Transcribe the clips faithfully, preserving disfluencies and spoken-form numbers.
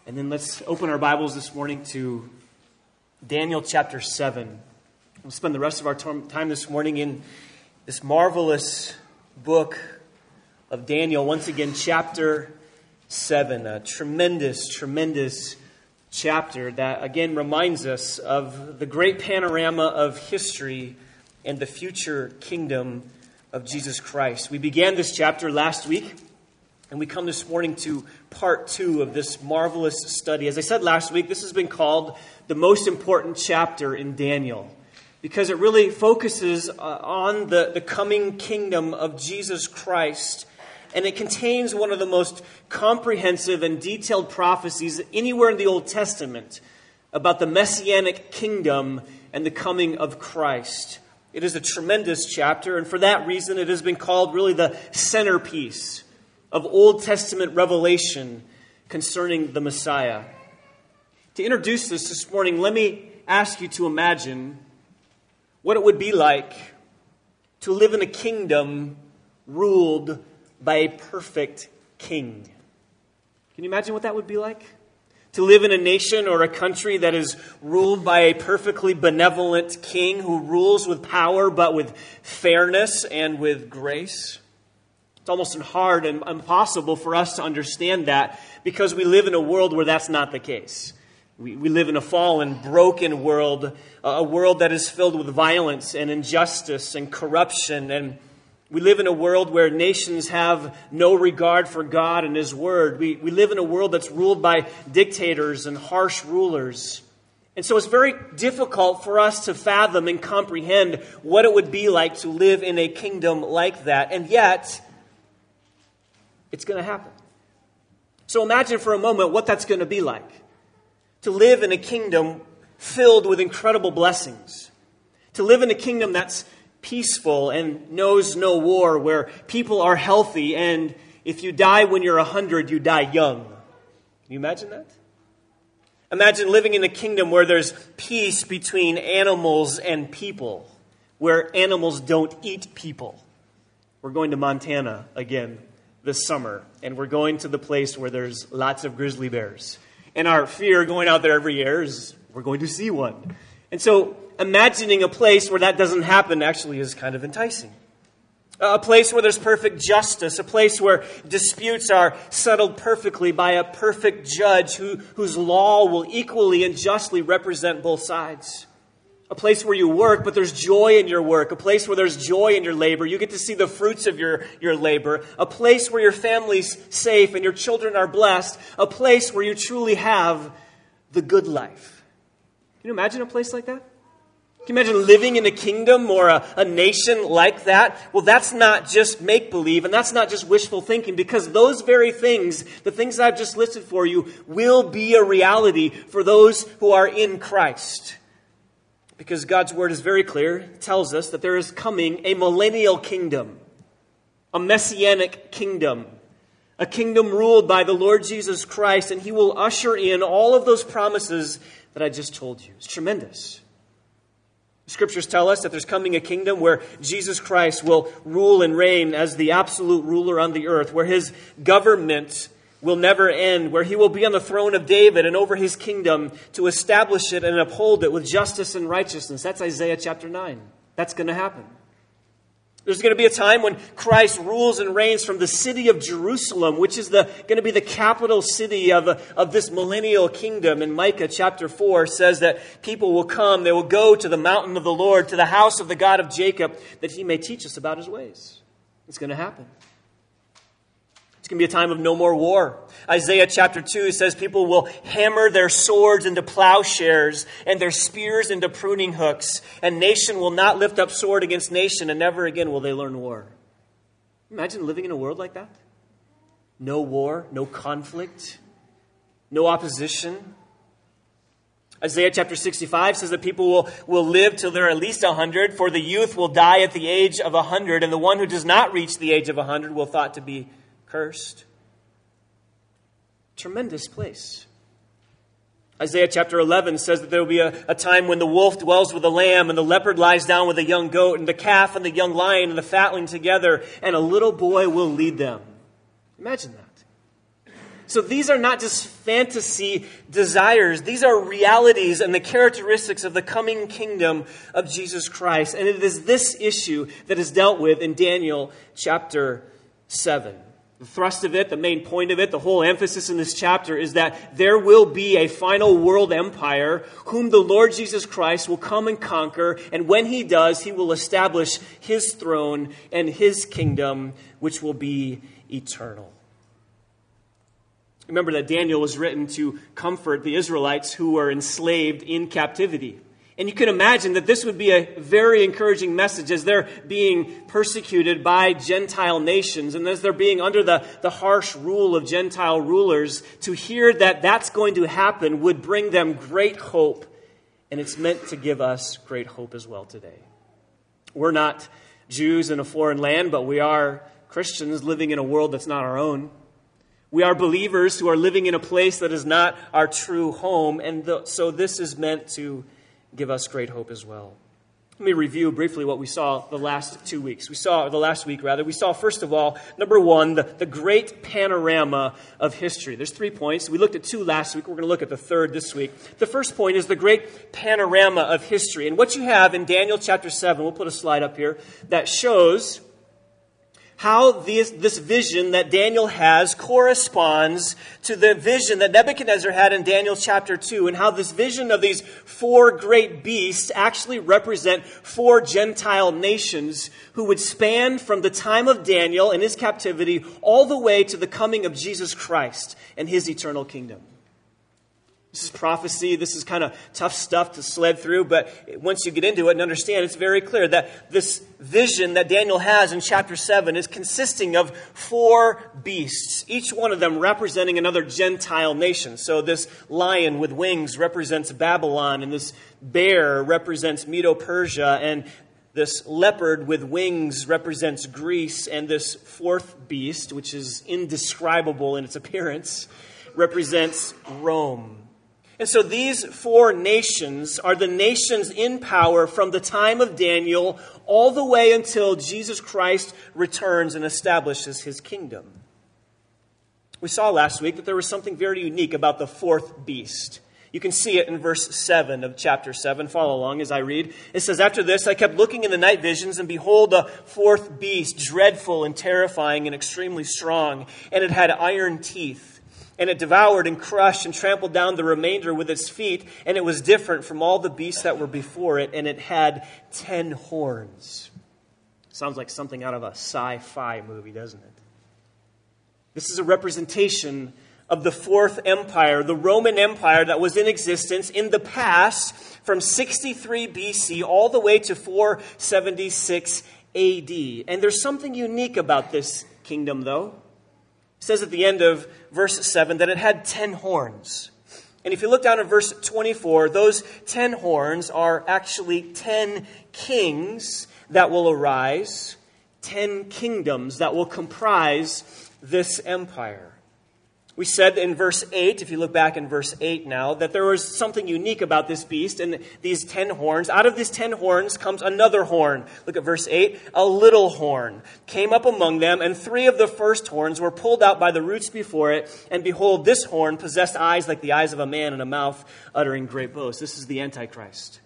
And then let's open our Bibles this morning to Daniel chapter seven. We'll spend the rest of our time this morning in this marvelous book of Daniel. Once again, chapter seven. A tremendous, tremendous chapter that again reminds us of the great panorama of history and the future kingdom of Jesus Christ. We began this chapter last week, and we come this morning to part two of this marvelous study. As I said last week, this has been called the most important chapter in Daniel because it really focuses uh, on the, the coming kingdom of Jesus Christ. And it contains one of the most comprehensive and detailed prophecies anywhere in the Old Testament about the Messianic kingdom and the coming of Christ. It is a tremendous chapter, and for that reason, it has been called really the centerpiece of Old Testament revelation concerning the Messiah. To introduce this this morning, let me ask you to imagine what it would be like to live in a kingdom ruled by a perfect king. Can you imagine what that would be like? To live in a nation or a country that is ruled by a perfectly benevolent king who rules with power but with fairness and with grace. It's almost hard and impossible for us to understand that because we live in a world where that's not the case. We, we live in a fallen, broken world, a world that is filled with violence and injustice and corruption. And we live in a world where nations have no regard for God and His Word. We, we live in a world that's ruled by dictators and harsh rulers. And so it's very difficult for us to fathom and comprehend what it would be like to live in a kingdom like that. And yet, it's going to happen. So imagine for a moment what that's going to be like. To live in a kingdom filled with incredible blessings. To live in a kingdom that's peaceful and knows no war, where people are healthy, and if you die when you're a hundred, you die young. Can you imagine that? Imagine living in a kingdom where there's peace between animals and people, where animals don't eat people. We're going to Montana again this summer, and we're going to the place where there's lots of grizzly bears. And our fear going out there every year is we're going to see one. And so imagining a place where that doesn't happen actually is kind of enticing. A place where there's perfect justice, a place where disputes are settled perfectly by a perfect judge who, whose law will equally and justly represent both sides. A place where you work, but there's joy in your work. A place where there's joy in your labor. You get to see the fruits of your, your labor. A place where your family's safe and your children are blessed. A place where you truly have the good life. Can you imagine a place like that? Can you imagine living in a kingdom or a, a nation like that? Well, that's not just make-believe, and that's not just wishful thinking, because those very things, the things I've just listed for you, will be a reality for those who are in Christ. Because God's word is very clear. It tells us that there is coming a millennial kingdom, a messianic kingdom, a kingdom ruled by the Lord Jesus Christ, and He will usher in all of those promises that I just told you. It's tremendous. The Scriptures tell us that there's coming a kingdom where Jesus Christ will rule and reign as the absolute ruler on the earth, where His government will never end, where He will be on the throne of David and over His kingdom to establish it and uphold it with justice and righteousness. That's Isaiah chapter nine. That's going to happen. There's going to be a time when Christ rules and reigns from the city of Jerusalem, which is the, going to be the capital city of, of this millennial kingdom. And Micah chapter four says that people will come, they will go to the mountain of the Lord, to the house of the God of Jacob, that He may teach us about His ways. It's going to happen. It's going to be a time of no more war. Isaiah chapter two says people will hammer their swords into plowshares and their spears into pruning hooks. And nation will not lift up sword against nation, and never again will they learn war. Imagine living in a world like that. No war, no conflict, no opposition. Isaiah chapter sixty-five says that people will, will live till they're at least one hundred, for the youth will die at the age of one hundred, and the one who does not reach the age of one hundred will thought to be cursed. Tremendous place. Isaiah chapter eleven says that there will be a, a time when the wolf dwells with the lamb and the leopard lies down with the young goat and the calf and the young lion and the fatling together, and a little boy will lead them. Imagine that. So these are not just fantasy desires. These are realities and the characteristics of the coming kingdom of Jesus Christ. And it is this issue that is dealt with in Daniel chapter seven. The thrust of it, the main point of it, the whole emphasis in this chapter is that there will be a final world empire whom the Lord Jesus Christ will come and conquer. And when he does, he will establish his throne and his kingdom, which will be eternal. Remember that Daniel was written to comfort the Israelites who were enslaved in captivity. And you can imagine that this would be a very encouraging message as they're being persecuted by Gentile nations and as they're being under the, the harsh rule of Gentile rulers. To hear that that's going to happen would bring them great hope. And it's meant to give us great hope as well today. We're not Jews in a foreign land, but we are Christians living in a world that's not our own. We are believers who are living in a place that is not our true home. And the, so this is meant to give us great hope as well. Let me review briefly what we saw the last two weeks. We saw, the last week rather, we saw first of all, number one, the, the great panorama of history. There's three points. We looked at two last week. We're going to look at the third this week. The first point is the great panorama of history. And what you have in Daniel chapter seven, we'll put a slide up here, that shows how this, this vision that Daniel has corresponds to the vision that Nebuchadnezzar had in Daniel chapter two, and how this vision of these four great beasts actually represent four Gentile nations who would span from the time of Daniel and his captivity all the way to the coming of Jesus Christ and his eternal kingdom. This is prophecy. This is kind of tough stuff to sled through, but once you get into it and understand, it's very clear that this vision that Daniel has in chapter seven is consisting of four beasts, each one of them representing another Gentile nation. So this lion with wings represents Babylon, and this bear represents Medo-Persia, and this leopard with wings represents Greece, and this fourth beast, which is indescribable in its appearance, represents Rome. And so these four nations are the nations in power from the time of Daniel all the way until Jesus Christ returns and establishes his kingdom. We saw last week that there was something very unique about the fourth beast. You can see it in verse seven of chapter seven. Follow along as I read. It says, "After this, I kept looking in the night visions, and behold, a fourth beast, dreadful and terrifying and extremely strong, and it had iron teeth. And it devoured and crushed and trampled down the remainder with its feet. And it was different from all the beasts that were before it. And it had ten horns." Sounds like something out of a sci-fi movie, doesn't it? This is a representation of the fourth empire, the Roman Empire that was in existence in the past from sixty-three B C all the way to four seventy-six A D. And there's something unique about this kingdom, though. It says at the end of verse seven that it had ten horns. And if you look down at verse twenty-four, those ten horns are actually ten kings that will arise, ten kingdoms that will comprise this empire. We said in verse eight, if you look back in verse eight now, that there was something unique about this beast and these ten horns. Out of these ten horns comes another horn. Look at verse eight. "A little horn came up among them, and three of the first horns were pulled out by the roots before it. And behold, this horn possessed eyes like the eyes of a man and a mouth uttering great boasts." This is the Antichrist.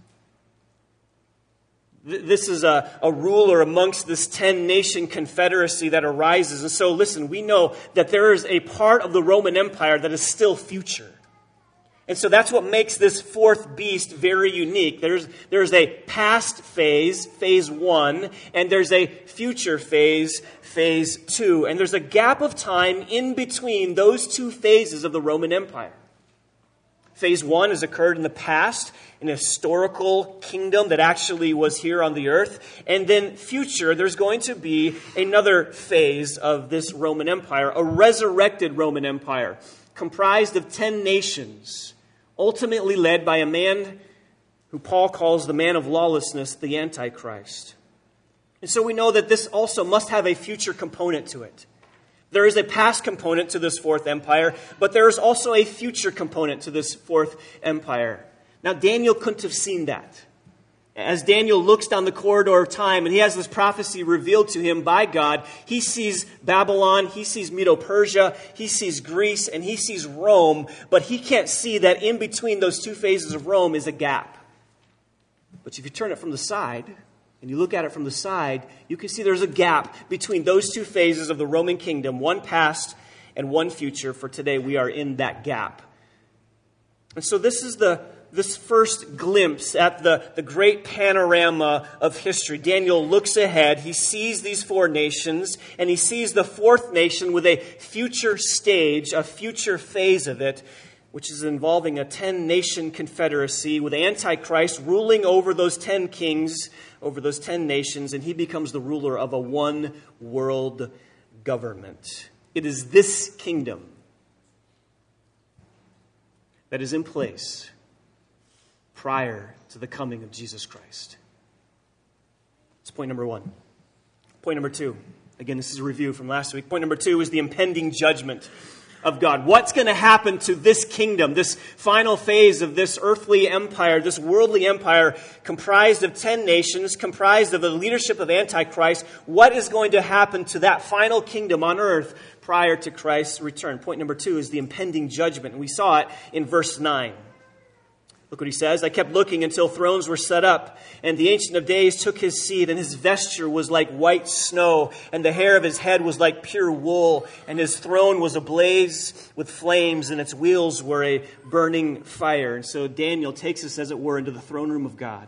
This is a, a ruler amongst this ten-nation confederacy that arises. And so, listen, we know that there is a part of the Roman Empire that is still future. And so that's what makes this fourth beast very unique. There's, there's a past phase, phase one, and there's a future phase, phase two. And there's a gap of time in between those two phases of the Roman Empire. Phase one has occurred in the past, an historical kingdom that actually was here on the earth. And then future, there's going to be another phase of this Roman Empire, a resurrected Roman Empire, comprised of ten nations, ultimately led by a man who Paul calls the man of lawlessness, the Antichrist. And so we know that this also must have a future component to it. There is a past component to this fourth empire, but there is also a future component to this fourth empire. Now, Daniel couldn't have seen that. As Daniel looks down the corridor of time and he has this prophecy revealed to him by God, he sees Babylon, he sees Medo-Persia, he sees Greece, and he sees Rome, but he can't see that in between those two phases of Rome is a gap. But if you turn it from the side, and you look at it from the side, you can see there's a gap between those two phases of the Roman kingdom, one past and one future. For today, we are in that gap. And so this is the this first glimpse at the, the great panorama of history. Daniel looks ahead. He sees these four nations, and he sees the fourth nation with a future stage, a future phase of it, which is involving a ten-nation confederacy with Antichrist ruling over those ten kings, over those ten nations, and he becomes the ruler of a one-world government. It is this kingdom that is in place prior to the coming of Jesus Christ. That's point number one. Point number two. Again, this is a review from last week. Point number two is the impending judgment of God. What's going to happen to this kingdom, this final phase of this earthly empire, this worldly empire comprised of ten nations, comprised of the leadership of Antichrist? What is going to happen to that final kingdom on earth prior to Christ's return? Point number two is the impending judgment. And we saw it in verse nine. Look what he says. I kept looking until thrones were set up, and the Ancient of Days took his seat, and his vesture was like white snow, and the hair of his head was like pure wool, and his throne was ablaze with flames, and its wheels were a burning fire. And so Daniel takes us, as it were, into the throne room of God.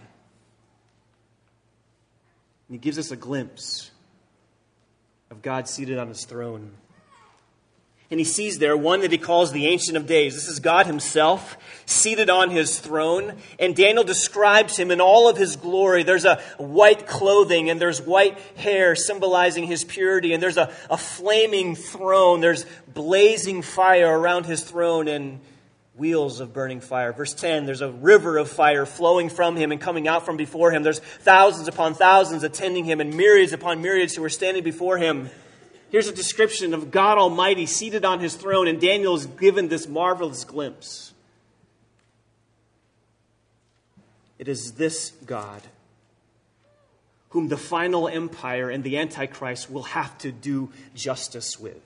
And he gives us a glimpse of God seated on his throne. And he sees there one that he calls the Ancient of Days. This is God himself seated on his throne. And Daniel describes him in all of his glory. There's a white clothing and there's white hair symbolizing his purity. And there's a, a flaming throne. There's blazing fire around his throne and wheels of burning fire. Verse ten, there's a river of fire flowing from him and coming out from before him. There's thousands upon thousands attending him and myriads upon myriads who are standing before him. Here's a description of God Almighty seated on his throne, and Daniel is given this marvelous glimpse. It is this God whom the final empire and the Antichrist will have to do justice with.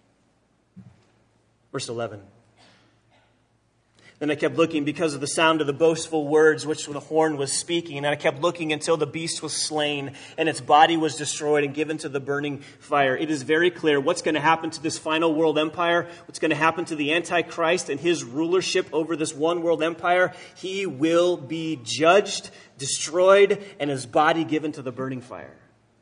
Verse eleven. Then I kept looking because of the sound of the boastful words which the horn was speaking. And I kept looking until the beast was slain and its body was destroyed and given to the burning fire. It is very clear what's going to happen to this final world empire, what's going to happen to the Antichrist and his rulership over this one world empire. He will be judged, destroyed, and his body given to the burning fire.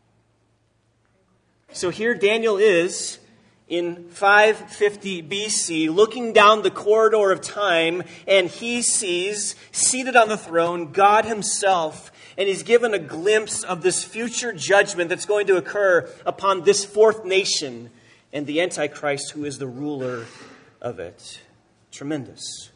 So here Daniel is in five fifty B C, looking down the corridor of time, and he sees, seated on the throne, God himself, and he's given a glimpse of this future judgment that's going to occur upon this fourth nation and the Antichrist who is the ruler of it. Tremendous.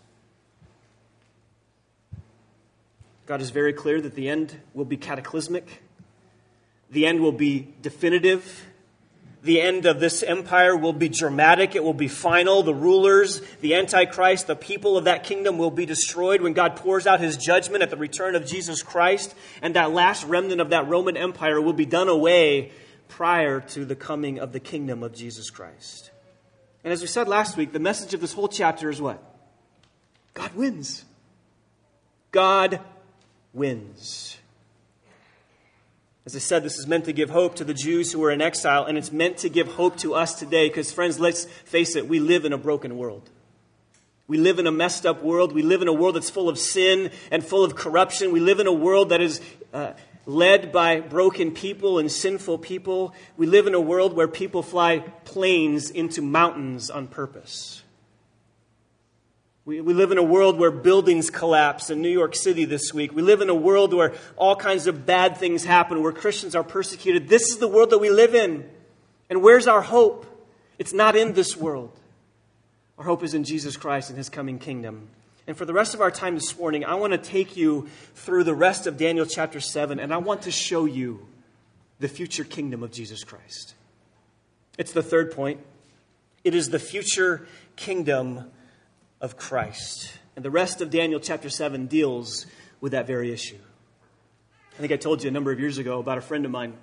God is very clear that the end will be cataclysmic. The end will be definitive. The end of this empire will be dramatic. It will be final. The rulers, the Antichrist, the people of that kingdom will be destroyed when God pours out his judgment at the return of Jesus Christ. And that last remnant of that Roman Empire will be done away prior to the coming of the kingdom of Jesus Christ. And as we said last week, the message of this whole chapter is what? God wins. God wins. As I said, this is meant to give hope to the Jews who are in exile, and it's meant to give hope to us today because, friends, let's face it, we live in a broken world. We live in a messed up world. We live in a world that's full of sin and full of corruption. We live in a world that is uh, led by broken people and sinful people. We live in a world where people fly planes into mountains on purpose. We, we live in a world where buildings collapse in New York City this week. We live in a world where all kinds of bad things happen, where Christians are persecuted. This is the world that we live in. And where's our hope? It's not in this world. Our hope is in Jesus Christ and his coming kingdom. And for the rest of our time this morning, I want to take you through the rest of Daniel chapter seven, and I want to show you the future kingdom of Jesus Christ. It's the third point. It is the future kingdom of Christ. And the rest of Daniel chapter seven deals with that very issue. I think I told you a number of years ago about a friend of mine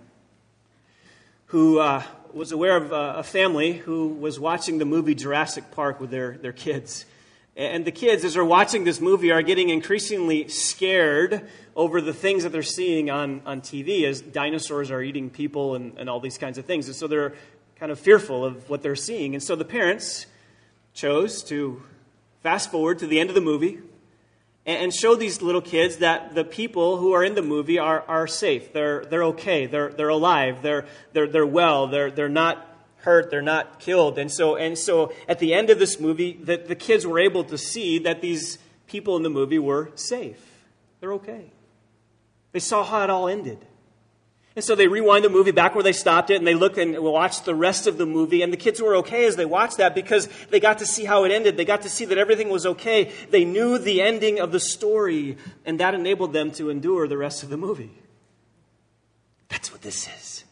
who uh, was aware of uh, a family who was watching the movie Jurassic Park with their, their kids. And the kids, as they're watching this movie, are getting increasingly scared over the things that they're seeing on, on T V as dinosaurs are eating people and, and all these kinds of things. And so they're kind of fearful of what they're seeing. And so the parents chose to fast forward to the end of the movie and show these little kids that the people who are in the movie are, are safe. They're they're okay. They're they're alive. They're they're they're well. They're they're not hurt. They're not killed. And so and so at the end of this movie, the, the kids were able to see that these people in the movie were safe. They're okay. They saw how it all ended. And so they rewind the movie back where they stopped it, and they look and watch the rest of the movie. And the kids were okay as they watched that because they got to see how it ended. They got to see that everything was okay. They knew the ending of the story, and that enabled them to endure the rest of the movie. That's what this is.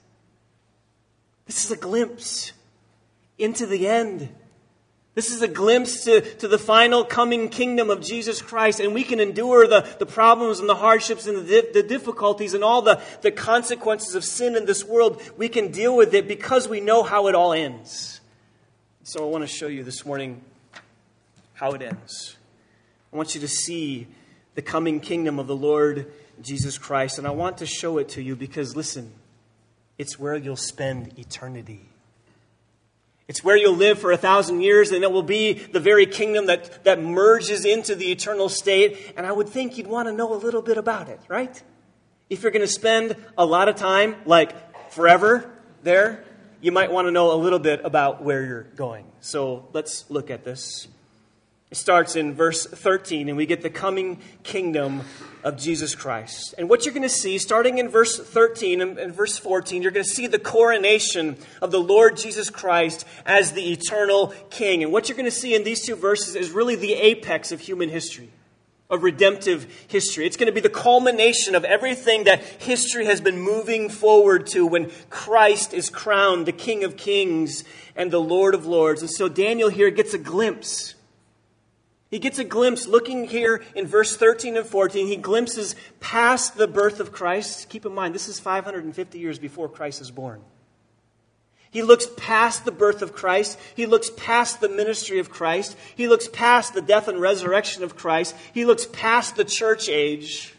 This is a glimpse into the end. This is a glimpse to, to the final coming kingdom of Jesus Christ. And we can endure the, the problems and the hardships and the, the difficulties and all the, the consequences of sin in this world. We can deal with it because we know how it all ends. So I want to show you this morning how it ends. I want you to see the coming kingdom of the Lord Jesus Christ. And I want to show it to you because, listen, it's where you'll spend eternity. It's where you'll live for a thousand years, and it will be the very kingdom that, that merges into the eternal state. And I would think you'd want to know a little bit about it, right? If you're going to spend a lot of time, like forever there, you might want to know a little bit about where you're going. So let's look at this. It starts in verse thirteen, and we get the coming kingdom of Jesus Christ. And what you're going to see, starting in verse thirteen and, and verse fourteen, you're going to see the coronation of the Lord Jesus Christ as the eternal King. And what you're going to see in these two verses is really the apex of human history, of redemptive history. It's going to be the culmination of everything that history has been moving forward to when Christ is crowned the King of Kings and the Lord of Lords. And so Daniel here gets a glimpse. He gets a glimpse, looking here in verse thirteen and fourteen, he glimpses past the birth of Christ. Keep in mind, this is five hundred fifty years before Christ is born. He looks past the birth of Christ. He looks past the ministry of Christ. He looks past the death and resurrection of Christ. He looks past the church age.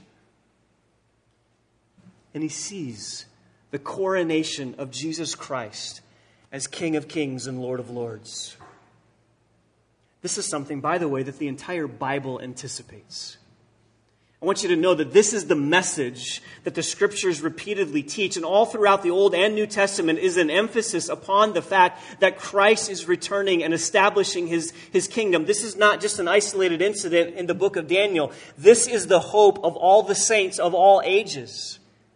And he sees the coronation of Jesus Christ as King of Kings and Lord of Lords. This is something, by the way, that the entire Bible anticipates. I want you to know that this is the message that the Scriptures repeatedly teach. And all throughout the Old and New Testament is an emphasis upon the fact that Christ is returning and establishing his, his kingdom. This is not just an isolated incident in the book of Daniel. This is the hope of all the saints of all ages.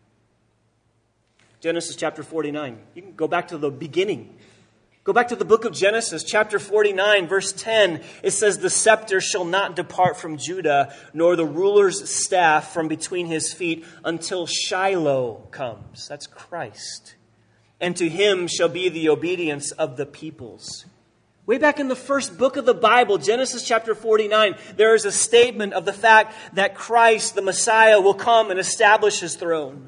Genesis chapter forty-nine. You can go back to the beginning. Go back to the book of Genesis, chapter forty-nine, verse ten. It says, "The scepter shall not depart from Judah, nor the ruler's staff from between his feet, until Shiloh comes." That's Christ. "And to him shall be the obedience of the peoples." Way back in the first book of the Bible, Genesis chapter forty-nine, there is a statement of the fact that Christ, the Messiah, will come and establish his throne.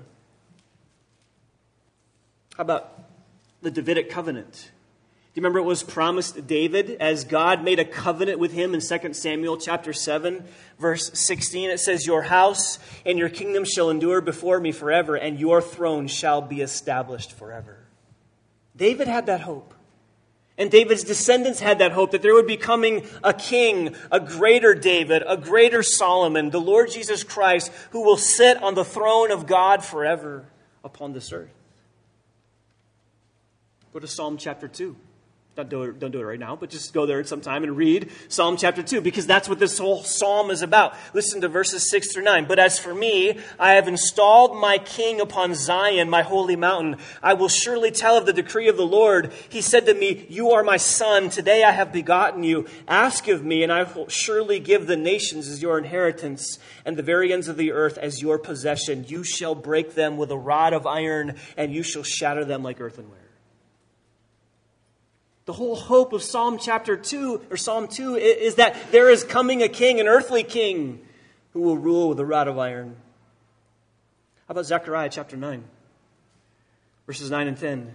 How about the Davidic covenant? Do you remember it was promised to David as God made a covenant with him in Second Samuel chapter seven, verse sixteen? It says, "Your house and your kingdom shall endure before me forever, and your throne shall be established forever." David had that hope. And David's descendants had that hope that there would be coming a king, a greater David, a greater Solomon, the Lord Jesus Christ, who will sit on the throne of God forever upon this earth. Go to Psalm chapter two. Don't do, it, don't do it right now, but just go there sometime and read Psalm chapter two, because that's what this whole psalm is about. Listen to verses six through nine. "But as for me, I have installed my king upon Zion, my holy mountain. I will surely tell of the decree of the Lord. He said to me, 'You are my son. Today I have begotten you. Ask of me, and I will surely give the nations as your inheritance, and the very ends of the earth as your possession. You shall break them with a rod of iron, and you shall shatter them like earthenware.'" The whole hope of Psalm chapter two, or Psalm two, is that there is coming a king, an earthly king, who will rule with a rod of iron. How about Zechariah chapter nine, verses nine and ten?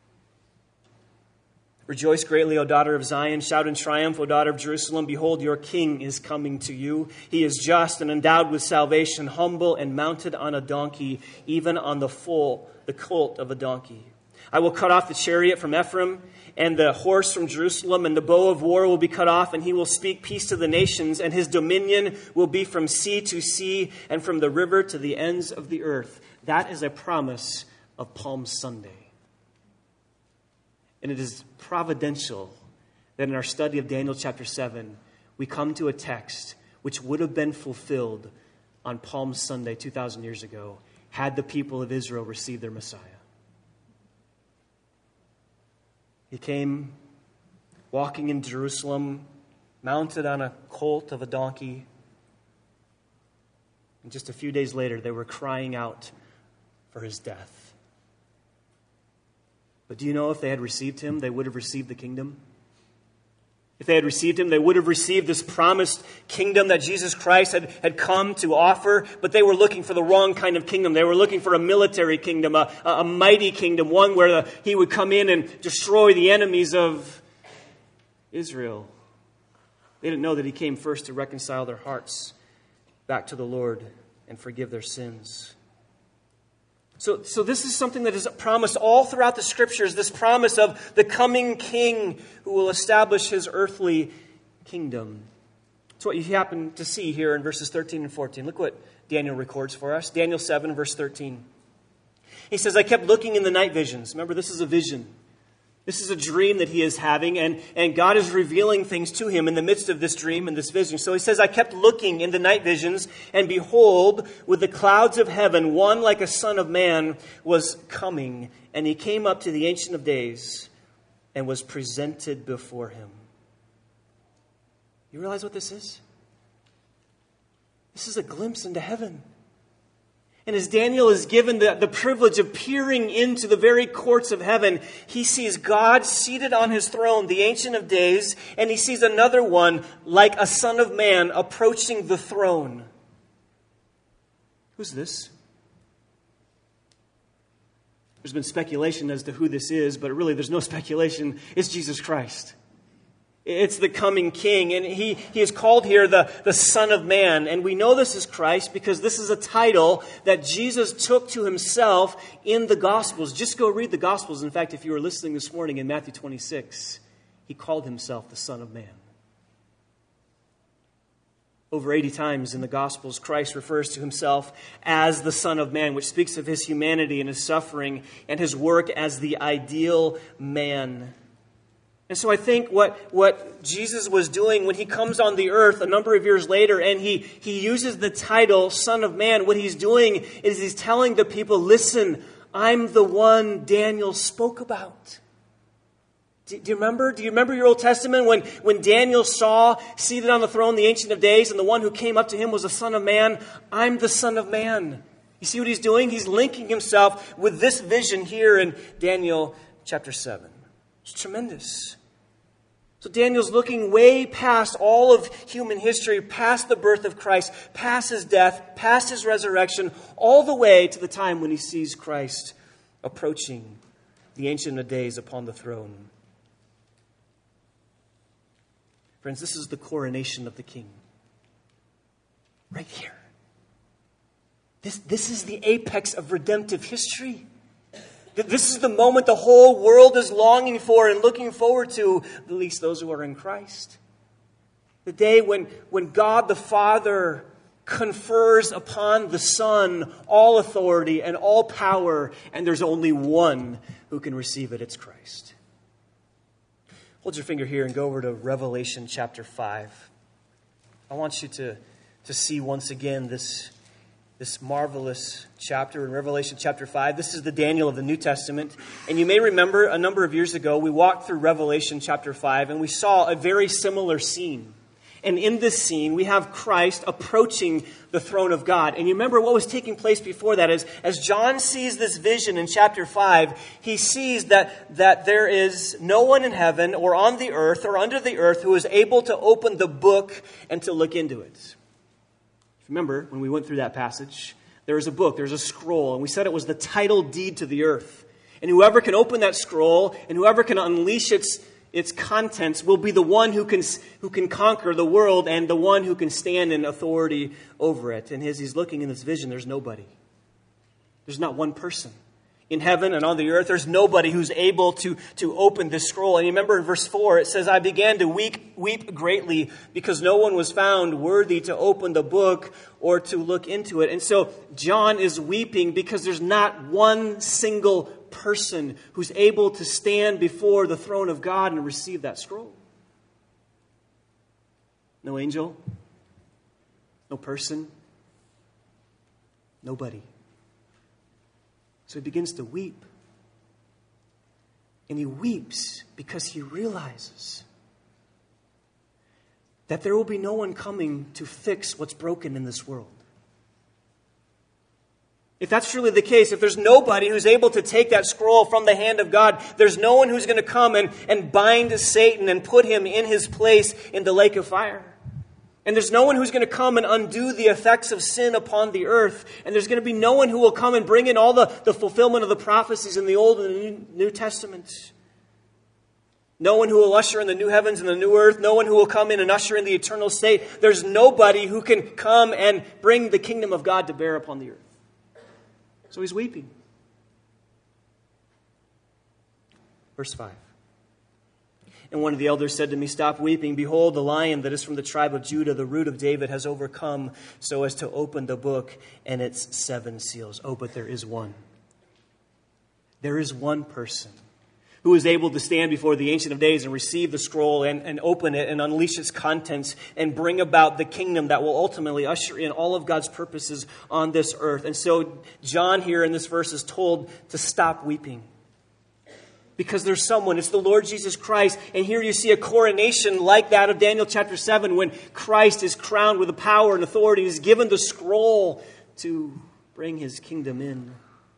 Rejoice greatly, O daughter of Zion. Shout in triumph, O daughter of Jerusalem. Behold, your king is coming to you. He is just and endowed with salvation, humble and mounted on a donkey, even on the foal, the colt of a donkey. I will cut off the chariot from Ephraim and the horse from Jerusalem, and the bow of war will be cut off, and he will speak peace to the nations, and his dominion will be from sea to sea and from the river to the ends of the earth. That is a promise of Palm Sunday. And it is providential that in our study of Daniel chapter seven, we come to a text which would have been fulfilled on Palm Sunday two thousand years ago had the people of Israel received their Messiah. He came walking in Jerusalem, mounted on a colt of a donkey. And just a few days later, they were crying out for his death. But do you know if they had received him, they would have received the kingdom? If they had received him, they would have received this promised kingdom that Jesus Christ had, had come to offer. But they were looking for the wrong kind of kingdom. They were looking for a military kingdom, a, a, a mighty kingdom, one where the, he would come in and destroy the enemies of Israel. They didn't know that he came first to reconcile their hearts back to the Lord and forgive their sins. So, so this is something that is promised all throughout the Scriptures, this promise of the coming King who will establish his earthly kingdom. It's what you happen to see here in verses thirteen and fourteen. Look what Daniel records for us. Daniel seven, verse thirteen. He says, I kept looking in the night visions. Remember, this is a vision. This is a dream that he is having, and, and God is revealing things to him in the midst of this dream and this vision. So he says, I kept looking in the night visions, and behold, with the clouds of heaven, one like a son of man was coming, and he came up to the Ancient of Days and was presented before him. You realize what this is? This is a glimpse into heaven. And as Daniel is given the, the privilege of peering into the very courts of heaven, he sees God seated on his throne, the Ancient of Days, and he sees another one like a son of man approaching the throne. Who's this? There's been speculation as to who this is, but really there's no speculation. It's Jesus Christ. It's the coming King, and he, he is called here the, the Son of Man. And we know this is Christ because this is a title that Jesus took to himself in the Gospels. Just go read the Gospels. In fact, if you were listening this morning in Matthew twenty-six, he called himself the Son of Man. Over eighty times in the Gospels, Christ refers to himself as the Son of Man, which speaks of his humanity and his suffering and his work as the ideal man. And so I think what, what Jesus was doing when he comes on the earth a number of years later and he, he uses the title Son of Man, what he's doing is he's telling the people, listen, I'm the one Daniel spoke about. Do, do you remember? Do you remember your Old Testament when, when Daniel saw seated on the throne the Ancient of Days and the one who came up to him was the Son of Man? I'm the Son of Man. You see what he's doing? He's linking himself with this vision here in Daniel chapter seven. It's tremendous. So Daniel's looking way past all of human history, past the birth of Christ, past his death, past his resurrection, all the way to the time when he sees Christ approaching the Ancient of Days upon the throne. Friends, this is the coronation of the King. Right here. This, this is the apex of redemptive history. This is the moment the whole world is longing for and looking forward to, at least those who are in Christ. The day when, when God the Father confers upon the Son all authority and all power, and there's only one who can receive it. It's Christ. Hold your finger here and go over to Revelation chapter five. I want you to, to see once again this This marvelous chapter in Revelation chapter five. This is the Daniel of the New Testament. And you may remember a number of years ago, we walked through Revelation chapter five and we saw a very similar scene. And in this scene, we have Christ approaching the throne of God. And you remember what was taking place before that is, as John sees this vision in chapter five, he sees that, that there is no one in heaven or on the earth or under the earth who is able to open the book and to look into it. Remember, when we went through that passage, there is a book, there's a scroll, and we said it was the title deed to the earth. And whoever can open that scroll and whoever can unleash its its contents will be the one who can who can conquer the world and the one who can stand in authority over it. And as he's looking in this vision, there's nobody. There's not one person. In heaven and on the earth, there's nobody who's able to, to open this scroll. And you remember in verse four, it says, I began to weep, weep greatly because no one was found worthy to open the book or to look into it. And so John is weeping because there's not one single person who's able to stand before the throne of God and receive that scroll. No angel, no person, nobody. So he begins to weep. And he weeps because he realizes that there will be no one coming to fix what's broken in this world. If that's truly the case, if there's nobody who's able to take that scroll from the hand of God, there's no one who's going to come and, and bind Satan and put him in his place in the lake of fire. And there's no one who's going to come and undo the effects of sin upon the earth. And there's going to be no one who will come and bring in all the, the fulfillment of the prophecies in the Old and the New, New Testament. No one who will usher in the new heavens and the new earth. No one who will come in and usher in the eternal state. There's nobody who can come and bring the kingdom of God to bear upon the earth. So he's weeping. Verse five. And one of the elders said to me, stop weeping. Behold, the Lion that is from the tribe of Judah, the root of David, has overcome so as to open the book and its seven seals. Oh, but there is one. There is one person who is able to stand before the Ancient of Days and receive the scroll and, and open it and unleash its contents and bring about the kingdom that will ultimately usher in all of God's purposes on this earth. And so John here in this verse is told to stop weeping. Because there's someone, it's the Lord Jesus Christ. And here you see a coronation like that of Daniel chapter seven when Christ is crowned with the power and authority. He's given the scroll to bring his kingdom in.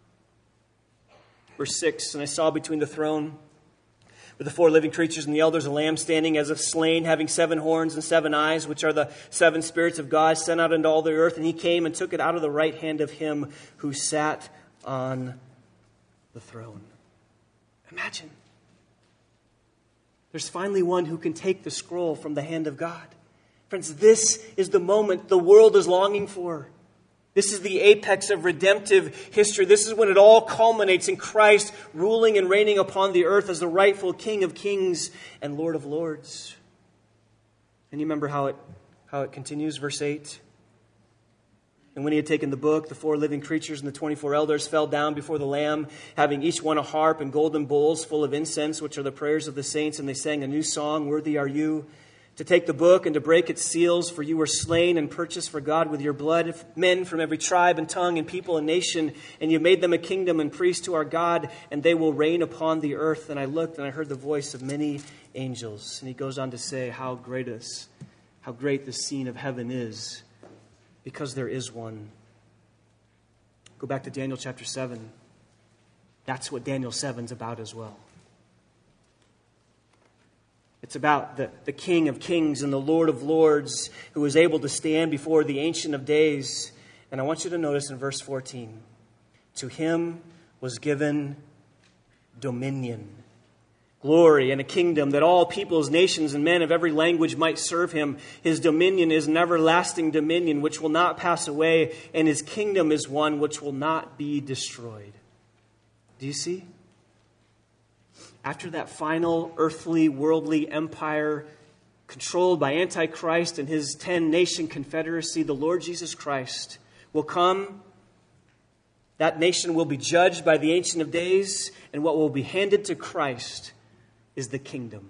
Verse six, and I saw between the throne with the four living creatures and the elders a lamb standing as if slain, having seven horns and seven eyes, which are the seven spirits of God sent out into all the earth. And he came and took it out of the right hand of him who sat on the throne. Imagine. There's finally one who can take the scroll from the hand of God. Friends, this is the moment the world is longing for. This is the apex of redemptive history. This is when it all culminates in Christ ruling and reigning upon the earth as the rightful King of kings and Lord of lords. And you remember how it, how it continues, verse eight. And when he had taken the book, the four living creatures and the twenty-four elders fell down before the Lamb, having each one a harp and golden bowls full of incense, which are the prayers of the saints. And they sang a new song, Worthy are you to take the book and to break its seals, for you were slain and purchased for God with your blood men from every tribe and tongue and people and nation. And you made them a kingdom and priests to our God, and they will reign upon the earth. And I looked and I heard the voice of many angels. And he goes on to say how great is, how great the scene of heaven is. Because there is one. Go back to Daniel chapter seven. That's what Daniel seven's about as well. It's about the, the King of kings and the Lord of lords who is able to stand before the Ancient of Days. And I want you to notice in verse fourteen, to him was given dominion, glory, and a kingdom that all peoples, nations, and men of every language might serve him. His dominion is an everlasting dominion which will not pass away, and his kingdom is one which will not be destroyed. Do you see? After that final earthly, worldly empire controlled by Antichrist and his ten-nation confederacy, the Lord Jesus Christ will come. That nation will be judged by the Ancient of Days, and what will be handed to Christ is the kingdom.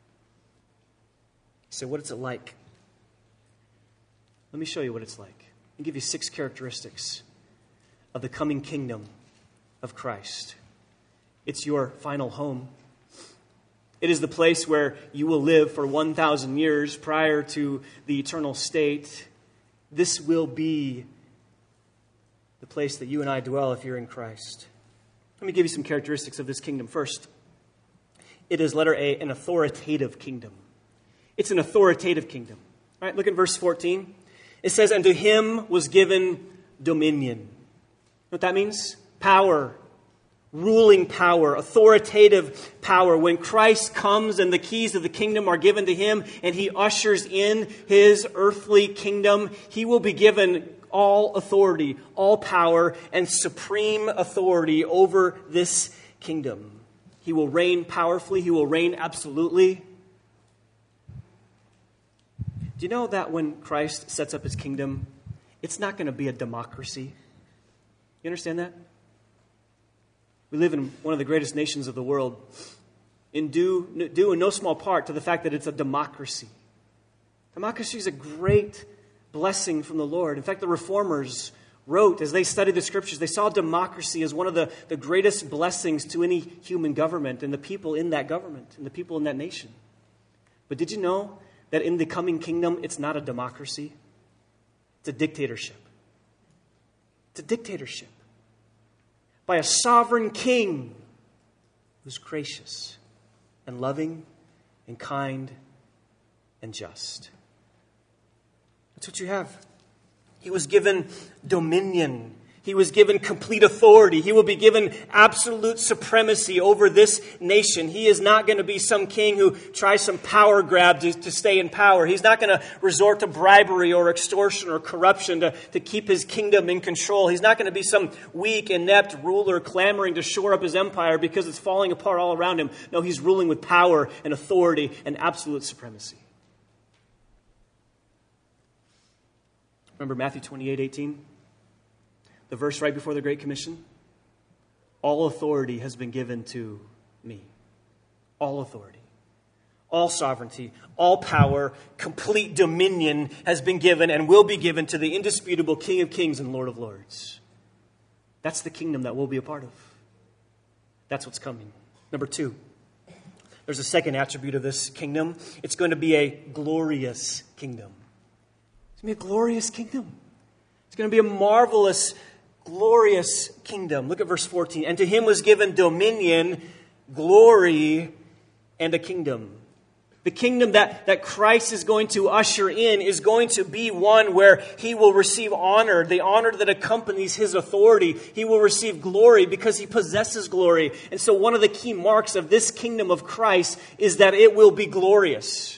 So what is it like? Let me show you what it's like. I'll give you six characteristics of the coming kingdom of Christ. It's your final home. It is the place where you will live for one thousand years prior to the eternal state. This will be the place that you and I dwell if you're in Christ. Let me give you some characteristics of this kingdom. First, it is, letter A, an authoritative kingdom. It's an authoritative kingdom. All right, look at verse fourteen. It says, and to him was given dominion. what that means? Power. Ruling power, authoritative power. When Christ comes and the keys of the kingdom are given to him and he ushers in his earthly kingdom, he will be given all authority, all power, and supreme authority over this kingdom. He will reign powerfully. He will reign absolutely. Do you know that when Christ sets up his kingdom, it's not going to be a democracy? You understand that? We live in one of the greatest nations of the world, in due, due in no small part to the fact that it's a democracy. Democracy is a great blessing from the Lord. In fact, the Reformers wrote, as they studied the Scriptures, they saw democracy as one of the, the greatest blessings to any human government and the people in that government and the people in that nation. But did you know that in the coming kingdom, it's not a democracy? It's a dictatorship. It's a dictatorship. By a sovereign king who's gracious and loving and kind and just. That's what you have. He was given dominion. He was given complete authority. He will be given absolute supremacy over this nation. He is not going to be some king who tries some power grab to, to stay in power. He's not going to resort to bribery or extortion or corruption to, to keep his kingdom in control. He's not going to be some weak, inept ruler clamoring to shore up his empire because it's falling apart all around him. No, he's ruling with power and authority and absolute supremacy. Remember Matthew twenty-eight eighteen? The verse right before the Great Commission? All authority has been given to me. All authority. All sovereignty. All power. Complete dominion has been given and will be given to the indisputable King of Kings and Lord of Lords. That's the kingdom that we'll be a part of. That's what's coming. Number two. There's a second attribute of this kingdom. It's going to be a glorious kingdom. It's going to be a glorious kingdom. It's going to be a marvelous, glorious kingdom. Look at verse fourteen. And to him was given dominion, glory, and a kingdom. The kingdom that, that Christ is going to usher in is going to be one where he will receive honor, the honor that accompanies his authority. He will receive glory because he possesses glory. And so one of the key marks of this kingdom of Christ is that it will be glorious.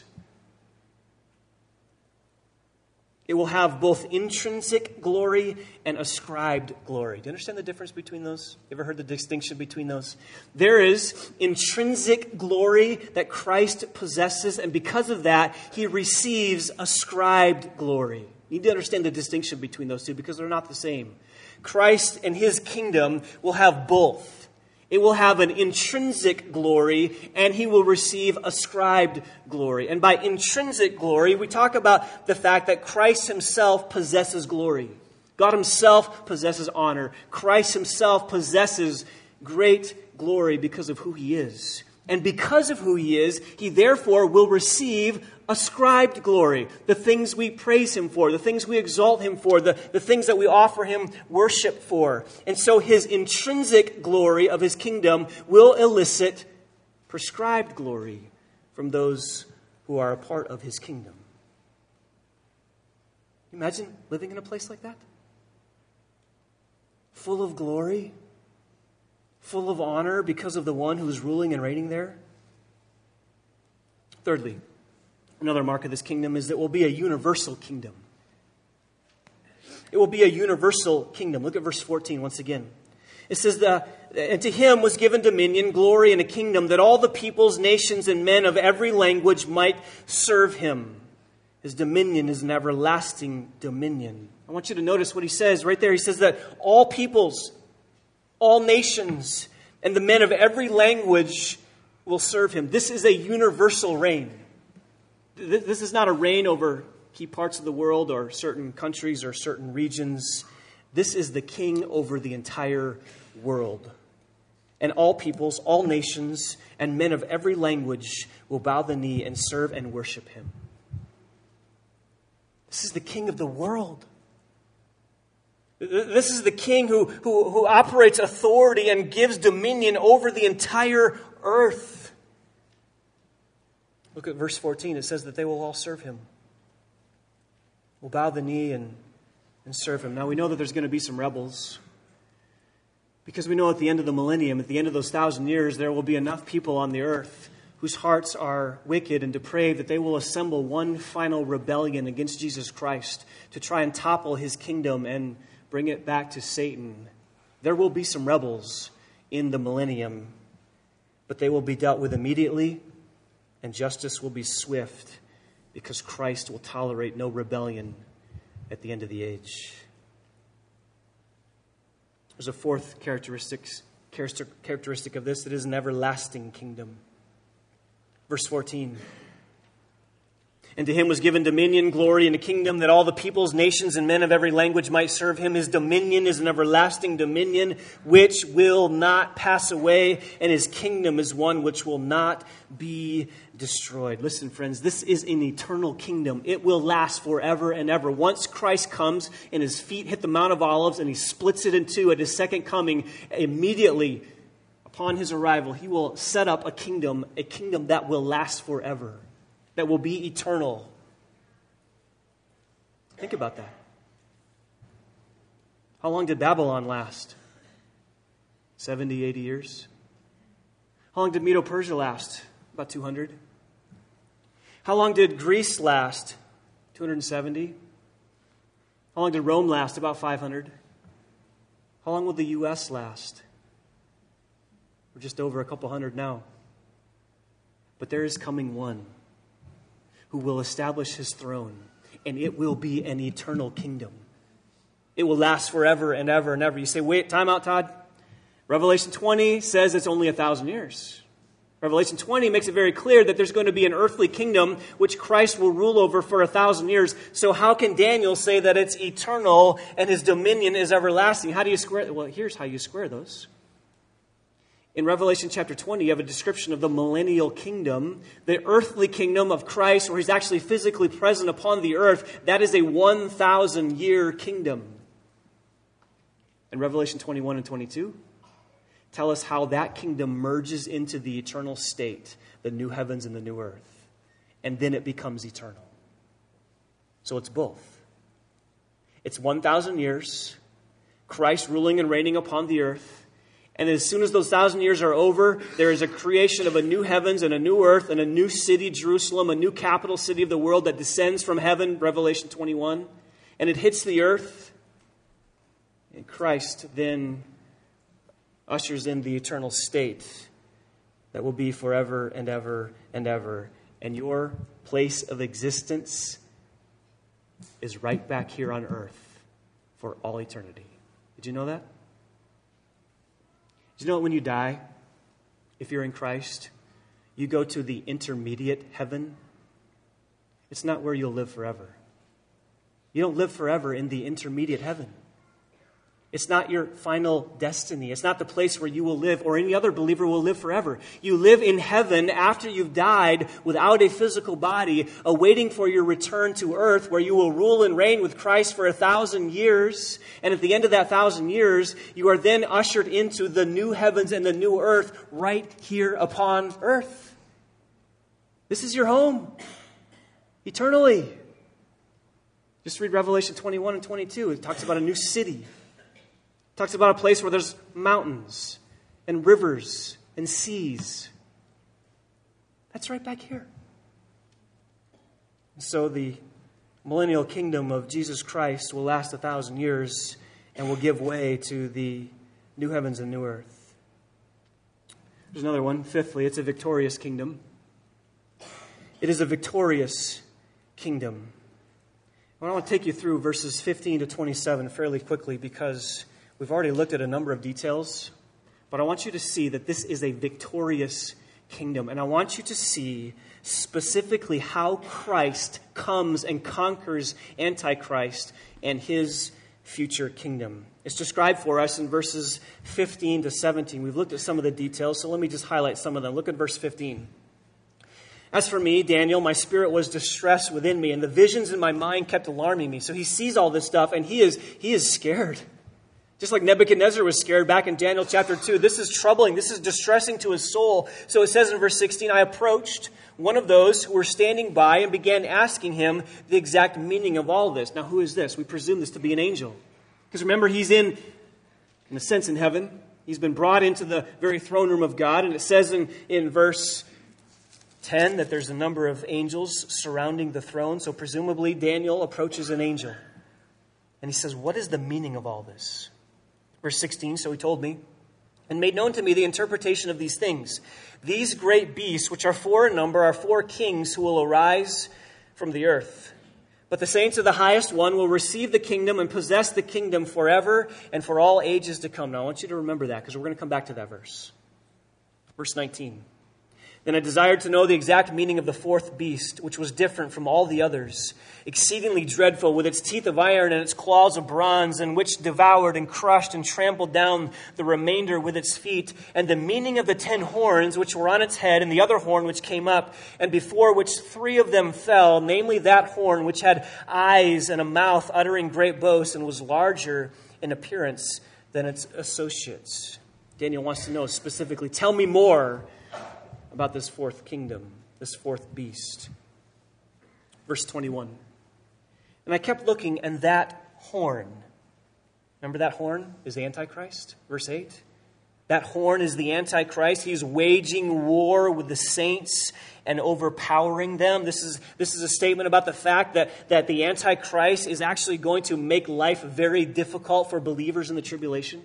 It will have both intrinsic glory and ascribed glory. Do you understand the difference between those? You ever heard the distinction between those? There is intrinsic glory that Christ possesses, and because of that, he receives ascribed glory. You need to understand the distinction between those two because they're not the same. Christ and his kingdom will have both. It will have an intrinsic glory, and he will receive ascribed glory. And by intrinsic glory, we talk about the fact that Christ himself possesses glory. God himself possesses honor. Christ himself possesses great glory because of who he is. And because of who he is, he therefore will receive ascribed glory. The things we praise him for, the things we exalt him for, the, the things that we offer him worship for. And so his intrinsic glory of his kingdom will elicit prescribed glory from those who are a part of his kingdom. Imagine living in a place like that. Full of glory. Full of honor because of the one who is ruling and reigning there. Thirdly, another mark of this kingdom is that it will be a universal kingdom. It will be a universal kingdom. Look at verse fourteen once again. It says, that, and to him was given dominion, glory, and a kingdom that all the peoples, nations, and men of every language might serve him. His dominion is an everlasting dominion. I want you to notice what he says right there. He says that all peoples, all nations, and the men of every language will serve him. This is a universal reign. This is not a reign over key parts of the world or certain countries or certain regions. This is the king over the entire world. And all peoples, all nations, and men of every language will bow the knee and serve and worship him. This is the king of the world. This is the king who, who, who operates authority and gives dominion over the entire earth. Look at verse fourteen. It says that they will all serve him. Will bow the knee and, and serve him. Now we know that there's going to be some rebels. Because we know at the end of the millennium, at the end of those thousand years, there will be enough people on the earth whose hearts are wicked and depraved that they will assemble one final rebellion against Jesus Christ to try and topple his kingdom and bring it back to Satan. There will be some rebels in the millennium, but they will be dealt with immediately, and justice will be swift because Christ will tolerate no rebellion at the end of the age. There's a fourth characteristic, characteristic of this. It is an everlasting kingdom. Verse fourteen. And to him was given dominion, glory, and a kingdom that all the peoples, nations, and men of every language might serve him. His dominion is an everlasting dominion which will not pass away, and his kingdom is one which will not be destroyed. Listen, friends, this is an eternal kingdom. It will last forever and ever. Once Christ comes and his feet hit the Mount of Olives and he splits it in two at his second coming, immediately upon his arrival, he will set up a kingdom, a kingdom that will last forever, that will be eternal. Think about that. How long did Babylon last? seventy, eighty years. How long did Medo-Persia last? About two hundred. How long did Greece last? two hundred seventy. How long did Rome last? About five hundred. How long will the U S last? We're just over a couple hundred now. But there is coming one who will establish his throne, and it will be an eternal kingdom. It will last forever and ever and ever. You say, wait, time out, Todd. Revelation twenty says it's only a thousand years. Revelation twenty makes it very clear that there's going to be an earthly kingdom which Christ will rule over for a thousand years. So how can Daniel say that it's eternal and his dominion is everlasting? How do you square? Well, here's how you square those. In Revelation chapter twenty, you have a description of the millennial kingdom, the earthly kingdom of Christ, where he's actually physically present upon the earth. That is a one thousand year kingdom. And Revelation twenty-one and twenty-two tell us how that kingdom merges into the eternal state, the new heavens and the new earth. And then it becomes eternal. So it's both. It's one thousand years, Christ ruling and reigning upon the earth. And as soon as those thousand years are over, there is a creation of a new heavens and a new earth and a new city, Jerusalem, a new capital city of the world that descends from heaven, Revelation twenty-one. And it hits the earth. And Christ then ushers in the eternal state that will be forever and ever and ever. And your place of existence is right back here on earth for all eternity. Did you know that? Do you know when you die, if you're in Christ, you go to the intermediate heaven? It's not where you'll live forever. You don't live forever in the intermediate heaven. It's not your final destiny. It's not the place where you will live or any other believer will live forever. You live in heaven after you've died without a physical body, awaiting for your return to earth where you will rule and reign with Christ for a thousand years. And at the end of that thousand years, you are then ushered into the new heavens and the new earth right here upon earth. This is your home eternally. Just read Revelation twenty-one and twenty-two. It talks about a new city. Talks about a place where there's mountains and rivers and seas. That's right back here. So the millennial kingdom of Jesus Christ will last a thousand years and will give way to the new heavens and new earth. There's another one. Fifthly, it's a victorious kingdom. It is a victorious kingdom. I want to take you through verses fifteen to twenty-seven fairly quickly because we've already looked at a number of details, but I want you to see that this is a victorious kingdom. And I want you to see specifically how Christ comes and conquers Antichrist and his future kingdom. It's described for us in verses fifteen to seventeen. We've looked at some of the details, so let me just highlight some of them. Look at verse fifteen. As for me, Daniel, my spirit was distressed within me, and the visions in my mind kept alarming me. So he sees all this stuff, and he is he is scared. Just like Nebuchadnezzar was scared back in Daniel chapter two. This is troubling. This is distressing to his soul. So it says in verse sixteen, I approached one of those who were standing by and began asking him the exact meaning of all this. Now, who is this? We presume this to be an angel. Because remember, he's in, in a sense, in heaven. He's been brought into the very throne room of God, and it says in, in verse ten that there's a number of angels surrounding the throne. So presumably Daniel approaches an angel, and he says, what is the meaning of all this? Verse sixteen, so he told me, and made known to me the interpretation of these things. These great beasts, which are four in number, are four kings who will arise from the earth. But the saints of the highest one will receive the kingdom and possess the kingdom forever and for all ages to come. Now, I want you to remember that because we're going to come back to that verse. Verse nineteen. Then I desired to know the exact meaning of the fourth beast, which was different from all the others, exceedingly dreadful, with its teeth of iron and its claws of bronze, and which devoured and crushed and trampled down the remainder with its feet, and the meaning of the ten horns which were on its head, and the other horn which came up, and before which three of them fell, namely that horn which had eyes and a mouth uttering great boasts, and was larger in appearance than its associates. Daniel wants to know specifically, tell me more about this fourth kingdom, this fourth beast. Verse twenty-one. And I kept looking, and that horn, remember that horn is the Antichrist? Verse eight. That horn is the Antichrist. He's waging war with the saints and overpowering them. This is, this is a statement about the fact that, that the Antichrist is actually going to make life very difficult for believers in the tribulation.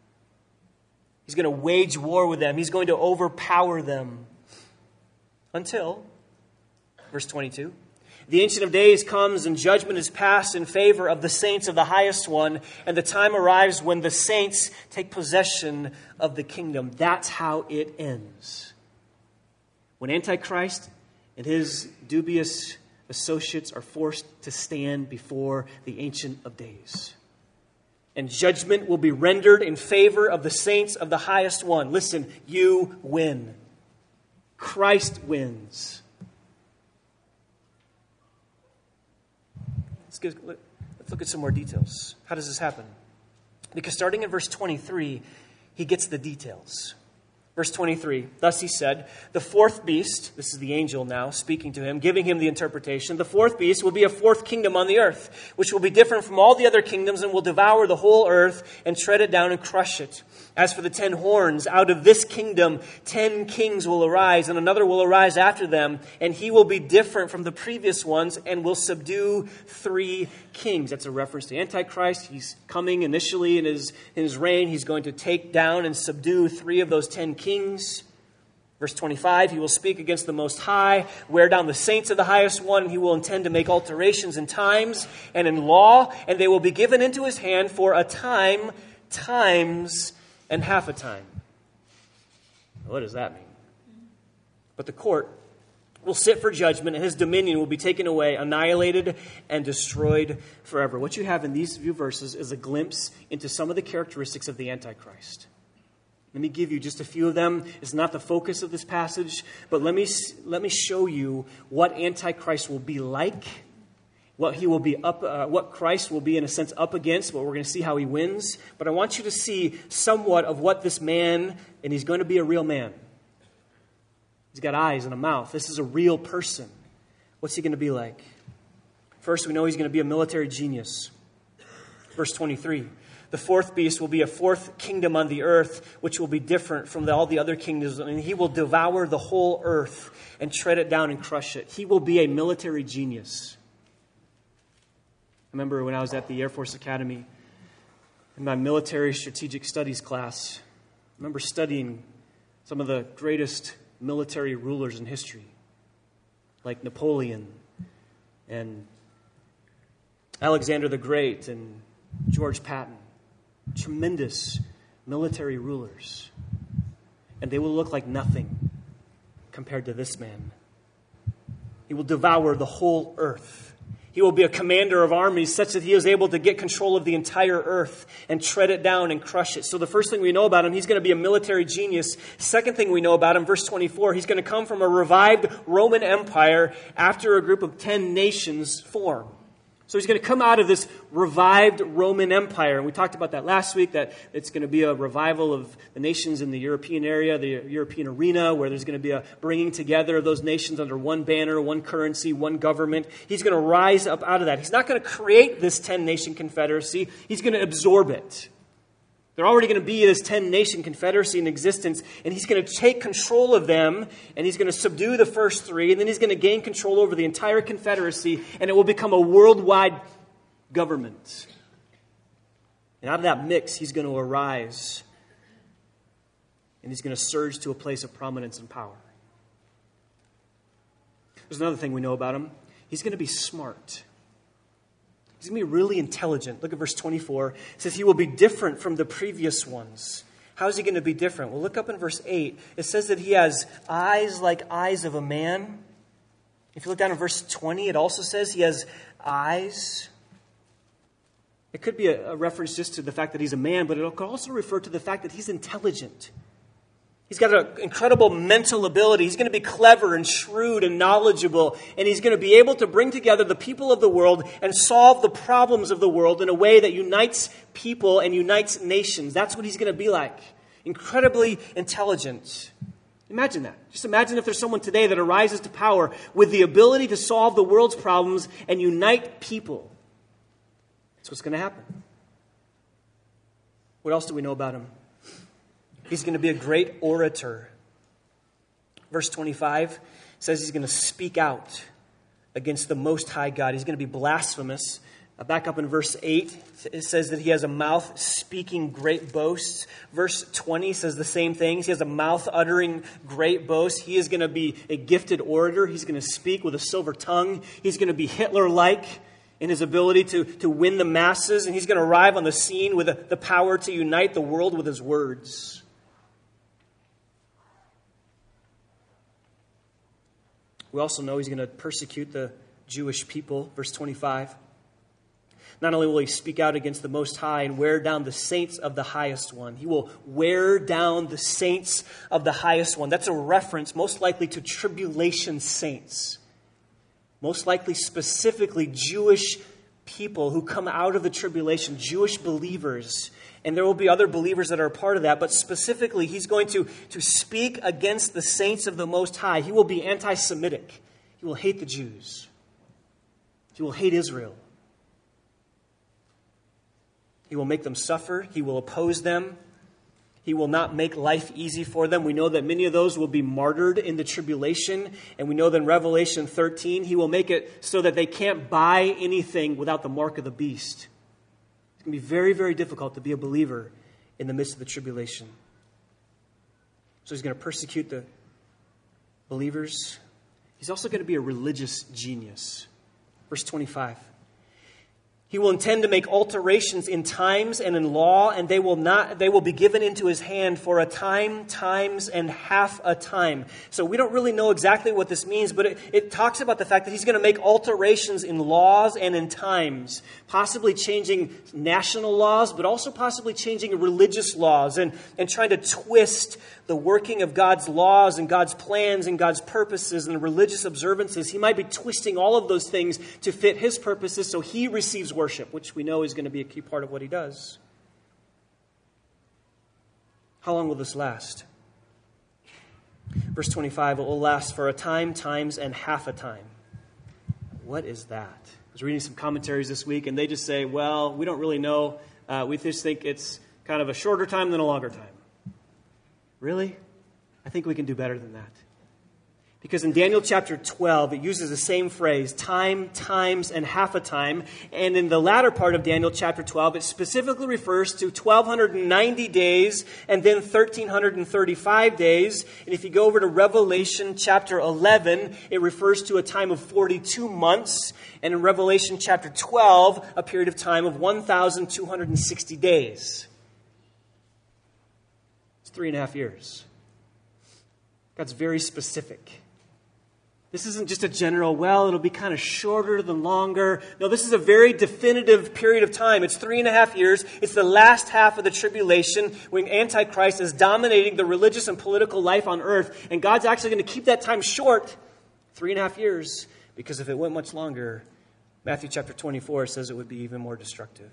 He's going to wage war with them. He's going to overpower them. Until, verse twenty-two, the Ancient of Days comes and judgment is passed in favor of the saints of the highest one, and the time arrives when the saints take possession of the kingdom. That's how it ends. When Antichrist and his dubious associates are forced to stand before the Ancient of Days. And judgment will be rendered in favor of the saints of the highest one. Listen, you win. Christ wins. Let's, get, let's look at some more details. How does this happen? Because starting in verse twenty-three, he gets the details. Verse twenty-three, thus he said, the fourth beast, this is the angel now speaking to him, giving him the interpretation, the fourth beast will be a fourth kingdom on the earth, which will be different from all the other kingdoms and will devour the whole earth and tread it down and crush it. As for the ten horns, out of this kingdom, ten kings will arise, and another will arise after them, and he will be different from the previous ones and will subdue three kings. That's a reference to Antichrist. He's coming initially in his, in his reign. He's going to take down and subdue three of those ten kings. Verse twenty-five, he will speak against the Most High, wear down the saints of the highest one, and he will intend to make alterations in times and in law, and they will be given into his hand for a time, times, and half a time. What does that mean? But the court will sit for judgment, and his dominion will be taken away, annihilated, and destroyed forever. What you have in these few verses is a glimpse into some of the characteristics of the Antichrist. Let me give you just a few of them. It's not the focus of this passage, but let me, let me show you what Antichrist will be like, what he will be up, uh, what Christ will be in a sense up against, but we're going to see how he wins. But I want you to see somewhat of what this man, and he's going to be a real man. He's got eyes and a mouth. This is a real person. What's he going to be like? First, we know he's going to be a military genius. Verse twenty-three. The fourth beast will be a fourth kingdom on the earth, which will be different from the, all the other kingdoms. And he will devour the whole earth and tread it down and crush it. He will be a military genius. I remember when I was at the Air Force Academy in my military strategic studies class, I remember studying some of the greatest military rulers in history, like Napoleon and Alexander the Great and George Patton. Tremendous military rulers. And they will look like nothing compared to this man. He will devour the whole earth. He will be a commander of armies such that he is able to get control of the entire earth and tread it down and crush it. So the first thing we know about him, he's going to be a military genius. Second thing we know about him, verse twenty-four, he's going to come from a revived Roman Empire after a group of ten nations form. So he's going to come out of this revived Roman Empire. And we talked about that last week, that it's going to be a revival of the nations in the European area, the European arena, where there's going to be a bringing together of those nations under one banner, one currency, one government. He's going to rise up out of that. He's not going to create this ten-nation confederacy. He's going to absorb it. They're already going to be this ten-nation confederacy in existence, and he's going to take control of them, and he's going to subdue the first three, and then he's going to gain control over the entire confederacy, and it will become a worldwide government. And out of that mix, he's going to arise, and he's going to surge to a place of prominence and power. There's another thing we know about him. He's going to be smart. He's going to be really intelligent. Look at verse twenty-four. It says he will be different from the previous ones. How is he going to be different? Well, look up in verse eight. It says that he has eyes like eyes of a man. If you look down in verse twenty, it also says he has eyes. It could be a, a reference just to the fact that he's a man, but it could also refer to the fact that he's intelligent. He's got an incredible mental ability. He's going to be clever and shrewd and knowledgeable. And he's going to be able to bring together the people of the world and solve the problems of the world in a way that unites people and unites nations. That's what he's going to be like. Incredibly intelligent. Imagine that. Just imagine if there's someone today that arises to power with the ability to solve the world's problems and unite people. That's what's going to happen. What else do we know about him? He's going to be a great orator. Verse twenty-five says he's going to speak out against the Most High God. He's going to be blasphemous. Uh, back up in verse eight, it says that he has a mouth speaking great boasts. Verse twenty says the same things. He has a mouth uttering great boasts. He is going to be a gifted orator. He's going to speak with a silver tongue. He's going to be Hitler-like in his ability to, to win the masses. And he's going to arrive on the scene with the, the power to unite the world with his words. We also know he's going to persecute the Jewish people. Verse twenty-five. Not only will he speak out against the Most High and wear down the saints of the Highest One. He will wear down the saints of the Highest One. That's a reference most likely to tribulation saints. Most likely specifically Jewish people who come out of the tribulation, Jewish believers. And there will be other believers that are a part of that. But specifically, he's going to, to speak against the saints of the Most High. He will be anti-Semitic. He will hate the Jews. He will hate Israel. He will make them suffer. He will oppose them. He will not make life easy for them. We know that many of those will be martyred in the tribulation. And we know that in Revelation thirteen, he will make it so that they can't buy anything without the mark of the beast. It's going to be very, very difficult to be a believer in the midst of the tribulation. So he's going to persecute the believers. He's also going to be a religious genius. Verse twenty-five. He will intend to make alterations in times and in law, and they will not they will be given into his hand for a time, times, and half a time. So we don't really know exactly what this means, but it, it talks about the fact that he's going to make alterations in laws and in times, possibly changing national laws, but also possibly changing religious laws and, and trying to twist the working of God's laws and God's plans and God's purposes and religious observances. He might be twisting all of those things to fit his purposes so he receives worship, which we know is going to be a key part of what he does. How long will this last? Verse twenty-five, it will last for a time, times, and half a time. What is that? I was reading some commentaries this week, and they just say, well, we don't really know. Uh, we just think it's kind of a shorter time than a longer time. Really? I think we can do better than that. Because in Daniel chapter twelve, it uses the same phrase, time, times, and half a time. And in the latter part of Daniel chapter twelve, it specifically refers to twelve ninety days and then one thousand three hundred thirty-five days. And if you go over to Revelation chapter eleven, it refers to a time of forty-two months. And in Revelation chapter twelve, a period of time of one thousand two hundred sixty days. It's three and a half years. God's very specific. This isn't just a general, well, it'll be kind of shorter than longer. No, this is a very definitive period of time. It's three and a half years. It's the last half of the tribulation when Antichrist is dominating the religious and political life on earth. And God's actually going to keep that time short, three and a half years, because if it went much longer, Matthew chapter twenty-four says it would be even more destructive.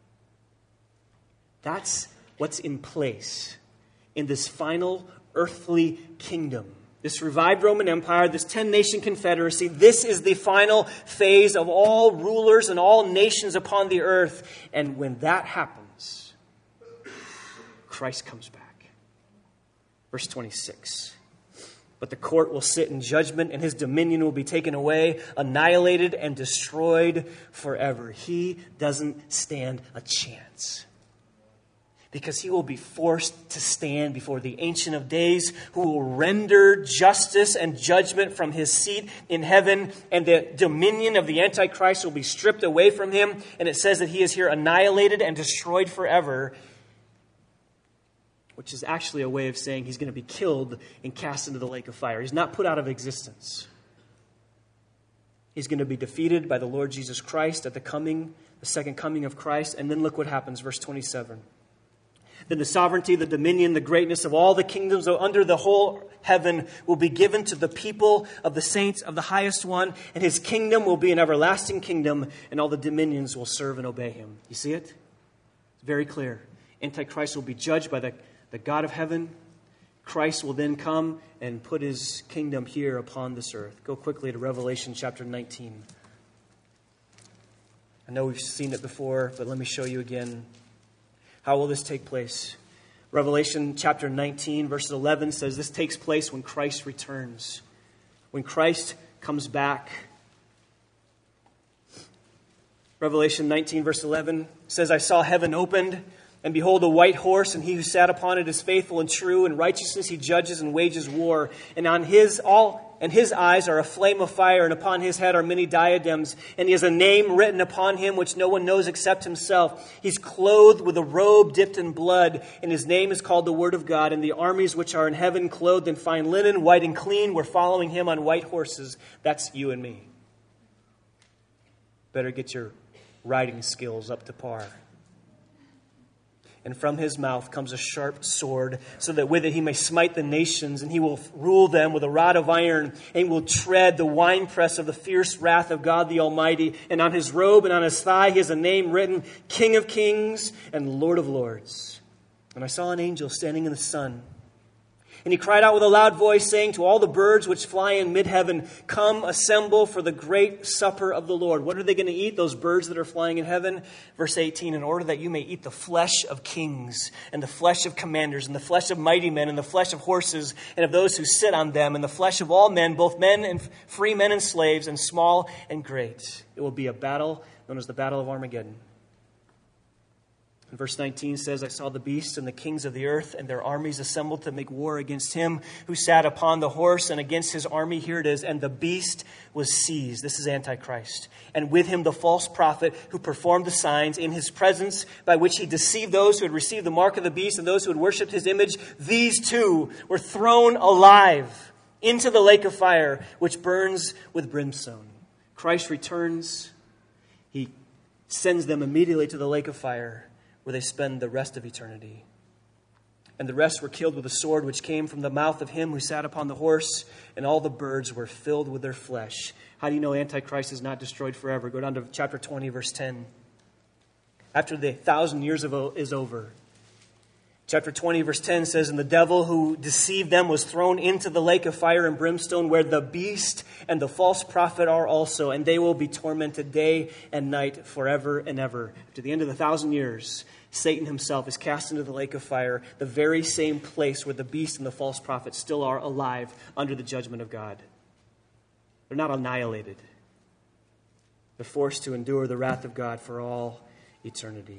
That's what's in place in this final earthly kingdom. This revived Roman Empire, this ten-nation confederacy, this is the final phase of all rulers and all nations upon the earth. And when that happens, Christ comes back. Verse twenty-six. But the court will sit in judgment, and his dominion will be taken away, annihilated, and destroyed forever. He doesn't stand a chance, because he will be forced to stand before the Ancient of Days, who will render justice and judgment from his seat in heaven, and the dominion of the Antichrist will be stripped away from him. And it says that he is here annihilated and destroyed forever, which is actually a way of saying he's going to be killed and cast into the lake of fire. He's not put out of existence. He's going to be defeated by the Lord Jesus Christ at the coming, the second coming of Christ. And then look what happens, verse twenty-seven. Then the sovereignty, the dominion, the greatness of all the kingdoms under the whole heaven will be given to the people of the saints of the highest one, and his kingdom will be an everlasting kingdom, and all the dominions will serve and obey him. You see it? It's very clear. Antichrist will be judged by the The God of heaven. Christ will then come and put his kingdom here upon this earth. Go quickly to Revelation chapter nineteen. I know we've seen it before, but let me show you again. How will this take place? Revelation chapter nineteen, verse eleven says this takes place when Christ returns. When Christ comes back. Revelation nineteen, verse eleven says, I saw heaven opened, and behold, a white horse, and he who sat upon it is faithful and true. In righteousness he judges and wages war. And on his all and his eyes are a flame of fire, and upon his head are many diadems. And he has a name written upon him which no one knows except himself. He's clothed with a robe dipped in blood, and his name is called the Word of God. And the armies which are in heaven, clothed in fine linen, white and clean, were following him on white horses. That's you and me. Better get your riding skills up to par. And from his mouth comes a sharp sword, so that with it he may smite the nations, and he will rule them with a rod of iron, and he will tread the winepress of the fierce wrath of God the Almighty. And on his robe and on his thigh he has a name written, King of Kings and Lord of Lords. And I saw an angel standing in the sun, and he cried out with a loud voice, saying to all the birds which fly in mid-heaven, come, assemble for the great supper of the Lord. What are they going to eat, those birds that are flying in heaven? Verse eighteen, in order that you may eat the flesh of kings, and the flesh of commanders, and the flesh of mighty men, and the flesh of horses, and of those who sit on them, and the flesh of all men, both men and free men and slaves, and small and great. It will be a battle known as the Battle of Armageddon. And verse nineteen says, I saw the beast and the kings of the earth and their armies assembled to make war against him who sat upon the horse and against his army. Here it is. And the beast was seized. This is Antichrist. And with him the false prophet who performed the signs in his presence, by which he deceived those who had received the mark of the beast and those who had worshipped his image. These two were thrown alive into the lake of fire, which burns with brimstone. Christ returns. He sends them immediately to the lake of fire, where they spend the rest of eternity. And the rest were killed with a sword which came from the mouth of him who sat upon the horse, and all the birds were filled with their flesh. How do you know Antichrist is not destroyed forever? Go down to chapter twenty, verse ten. After the thousand years of, is over. Chapter twenty, verse ten says, and the devil who deceived them was thrown into the lake of fire and brimstone, where the beast and the false prophet are also, and they will be tormented day and night forever and ever. To the end of the thousand years, Satan himself is cast into the lake of fire, the very same place where the beast and the false prophet still are alive under the judgment of God. They're not annihilated. They're forced to endure the wrath of God for all eternity.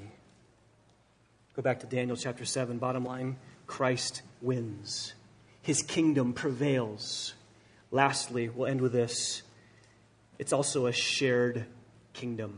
Go back to Daniel chapter seven. Bottom line, Christ wins. His kingdom prevails. Lastly, we'll end with this. It's also a shared kingdom.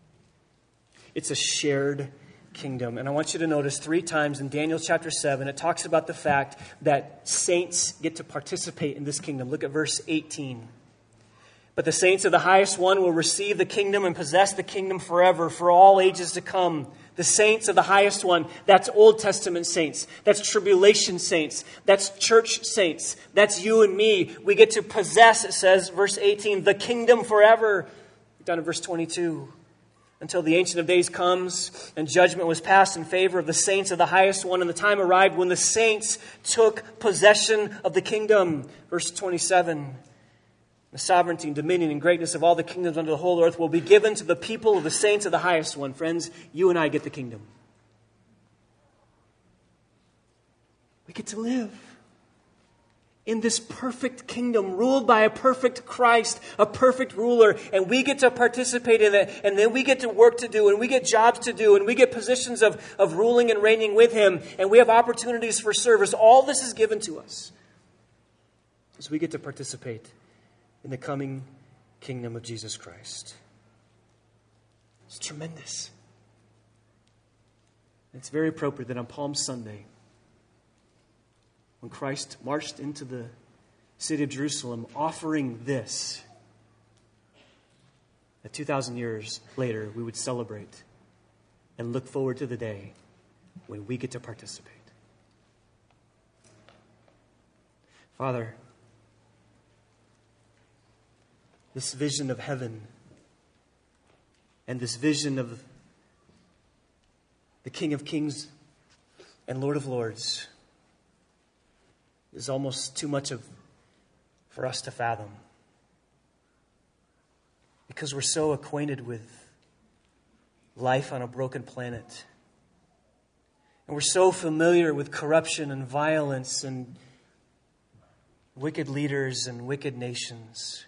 It's a shared kingdom. And I want you to notice three times in Daniel chapter seven, it talks about the fact that saints get to participate in this kingdom. Look at verse eighteen. But the saints of the highest one will receive the kingdom and possess the kingdom forever, for all ages to come. The saints of the highest one, that's Old Testament saints. That's tribulation saints. That's church saints. That's you and me. We get to possess, it says, verse eighteen, the kingdom forever. Down to verse twenty-two. Until the Ancient of Days comes and judgment was passed in favor of the saints of the highest one. And the time arrived when the saints took possession of the kingdom. Verse twenty-seven. The sovereignty and dominion and greatness of all the kingdoms under the whole earth will be given to the people of the saints of the highest one. Friends, you and I get the kingdom. We get to live in this perfect kingdom ruled by a perfect Christ, a perfect ruler, and we get to participate in it, and then we get to work to do, and we get jobs to do, and we get positions of, of ruling and reigning with Him, and we have opportunities for service. All this is given to us as we get to participate in the coming kingdom of Jesus Christ. It's tremendous. It's very appropriate that on Palm Sunday, when Christ marched into the city of Jerusalem offering this, that two thousand years later we would celebrate and look forward to the day when we get to participate. Father, this vision of heaven and this vision of the King of Kings and Lord of Lords is almost too much of for us to fathom, because we're so acquainted with life on a broken planet, and we're so familiar with corruption and violence and wicked leaders and wicked nations.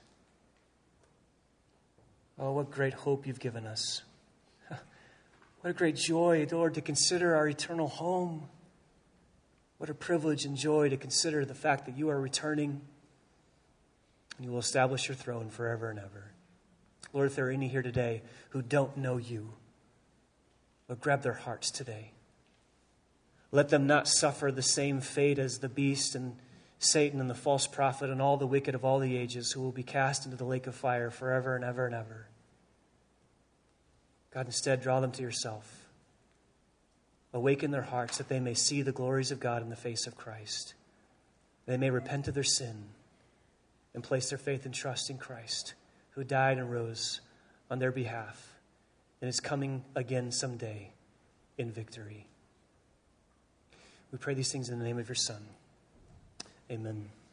Oh, what great hope you've given us. What a great joy, Lord, to consider our eternal home. What a privilege and joy to consider the fact that you are returning and you will establish your throne forever and ever. Lord, if there are any here today who don't know you, Lord, grab their hearts today. Let them not suffer the same fate as the beast and Satan and the false prophet and all the wicked of all the ages, who will be cast into the lake of fire forever and ever and ever. God, instead, draw them to yourself. Awaken their hearts that they may see the glories of God in the face of Christ. They may repent of their sin and place their faith and trust in Christ, who died and rose on their behalf and is coming again someday in victory. We pray these things in the name of your Son. Amen.